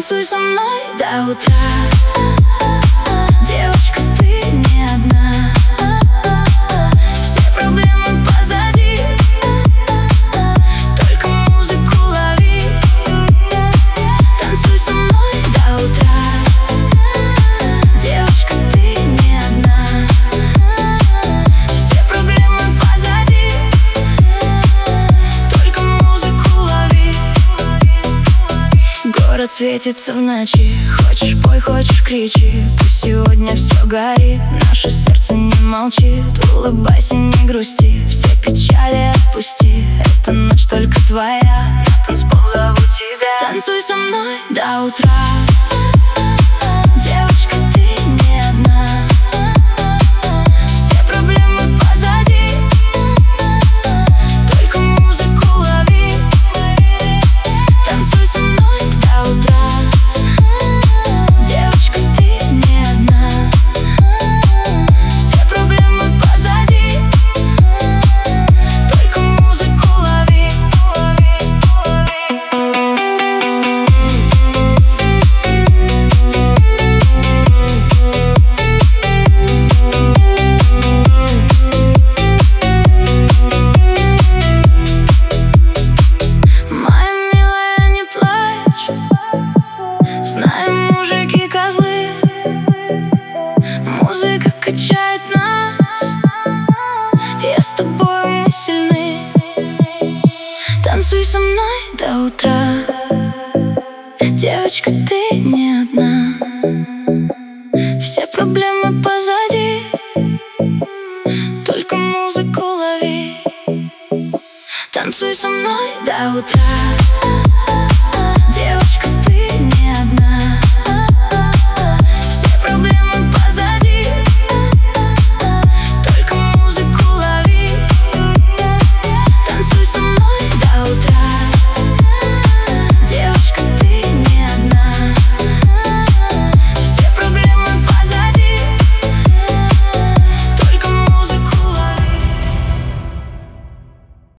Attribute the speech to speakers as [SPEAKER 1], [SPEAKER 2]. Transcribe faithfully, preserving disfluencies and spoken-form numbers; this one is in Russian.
[SPEAKER 1] Танцуй со мной до утра. Девочка, ты не одна. Все проблемы позади, только музыку лови. Танцуй со мной до утра. Девочка, ты не одна. Все проблемы позади, только музыку лови. Город светится в ночи. Хочешь пой, хочешь кричи. Пусть сегодня все горит, наше сердце не молчит. Улыбайся, не грусти, все печали отпусти. Эта ночь только твоя, на танцпол зову тебя. Танцуй со мной до утра. Девочка, ты не одна. Все проблемы позади, только музыку лови. Танцуй со мной до утра. Девочка, ты не одна. Все проблемы позади, только музыку лови. Моя милая, не плачь. Знаем, мужики козлы. Музыка качает нас. Я с тобой, мы сильны. Танцуй со мной до утра. Девочка, ты не одна. Все проблемы позади, только музыку лови. Танцуй со мной до утра.